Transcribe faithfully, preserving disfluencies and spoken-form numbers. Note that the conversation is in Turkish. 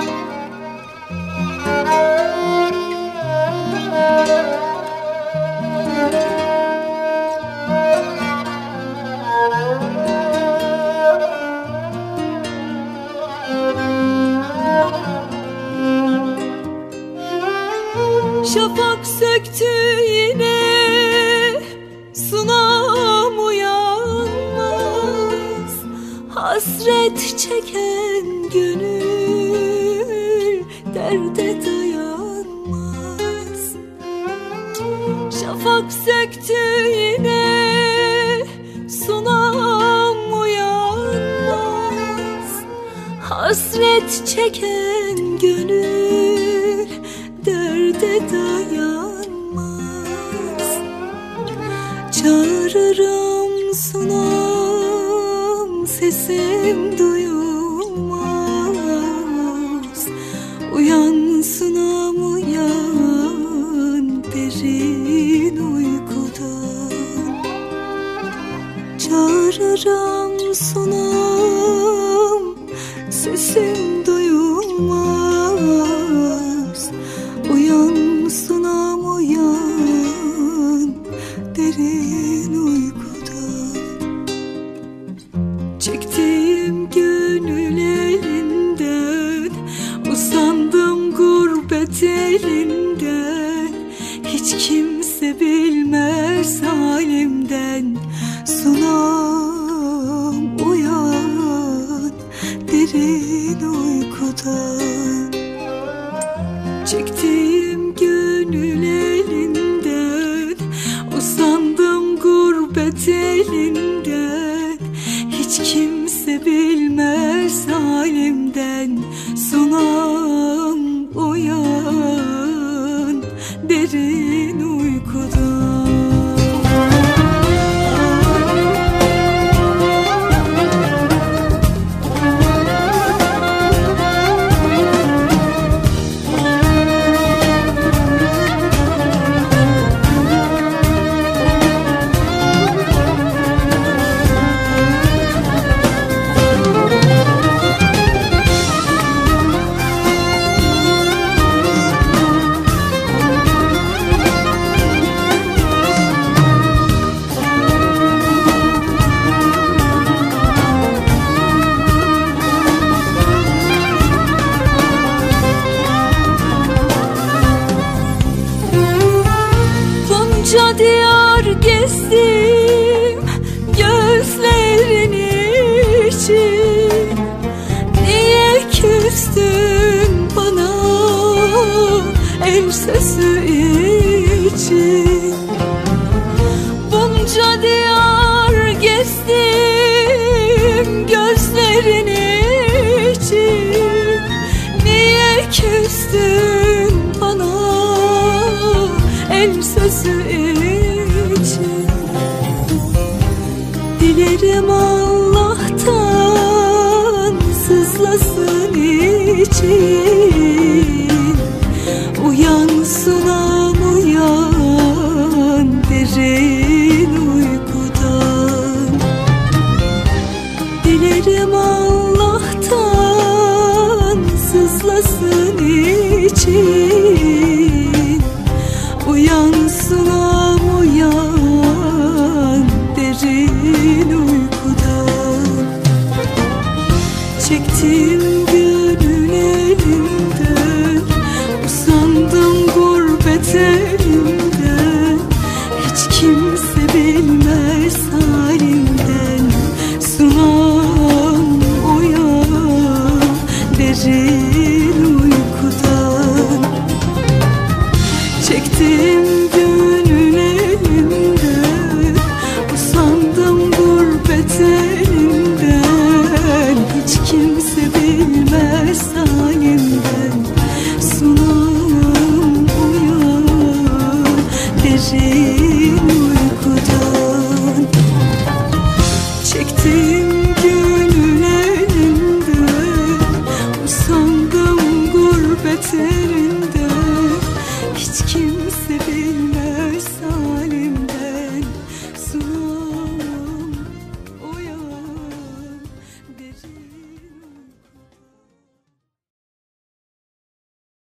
Şafak söktü yine, sunam uyanmaz. Hasret çeken gönül derde dayanmaz. Şafak söktü yine, sunam uyanmaz. Hasret çeken gönül derde dayanmaz. Çağırırım sunam, sesim duyulmaz. Uyan sunam uyan, derin uykudan. Çağırırım sunam, sesim duyulmaz. Uyan sunam uyan, derin uykudan. Çektiğim gönül elinden, usandım gurbet elinden. Hiç kimse bilmez halimden. Sunam uyan, derin uykudan. Çektiğim gönül elinden, usandım gurbet elinden. Hiç kimse bilmez halimden. Sunam uyan, derin uykudan. Bunca diyar gezdim gözlerin için. Niye küstün bana el sözü için? Bunca diyar gezdim gözlerin için. Niye küstün bana el sözü için? Dilerim Allah'tan sızlasın için. Uyan sunam uyan, derin uykudan. Dilerim Allah'tan sızlasın için. Uyan sunam uyan, derin uykudan. Çektim gönül elimden, usandım gurbet elimden. Hiç kimse bilmez halimden. Sunam uyan, derin uykudan. Çektim gönül elimden, usandım gurbet elimden. Hiç kimse bilmez halimden. Sunam uyan, derin uykudan. Çektim gönül elimden, usandım gurbet elimden. Hiç kimse bilmez halimden. Sunam uyan, derin